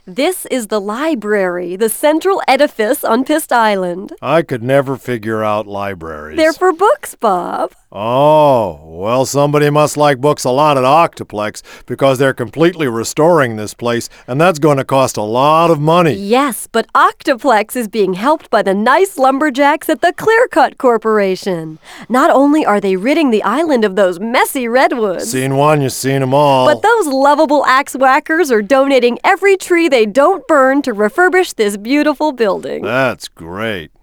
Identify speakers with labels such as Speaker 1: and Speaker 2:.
Speaker 1: This is the library, the central edifice on Pist Island.
Speaker 2: I could never figure out libraries.
Speaker 1: They're for books, Bob.
Speaker 2: Oh, well, somebody must like books a lot at Octoplex because they're completely restoring this place, and that's going to cost a lot of money.
Speaker 1: Yes, but Octoplex is being helped by the nice lumberjacks at the Clearcut Corporation. Not only are they ridding the island of those messy redwoods,
Speaker 2: Seen one, you've seen them all.
Speaker 1: but those lovable axe whackers are donating every tree they don't burn to refurbish this beautiful building.
Speaker 2: That's great.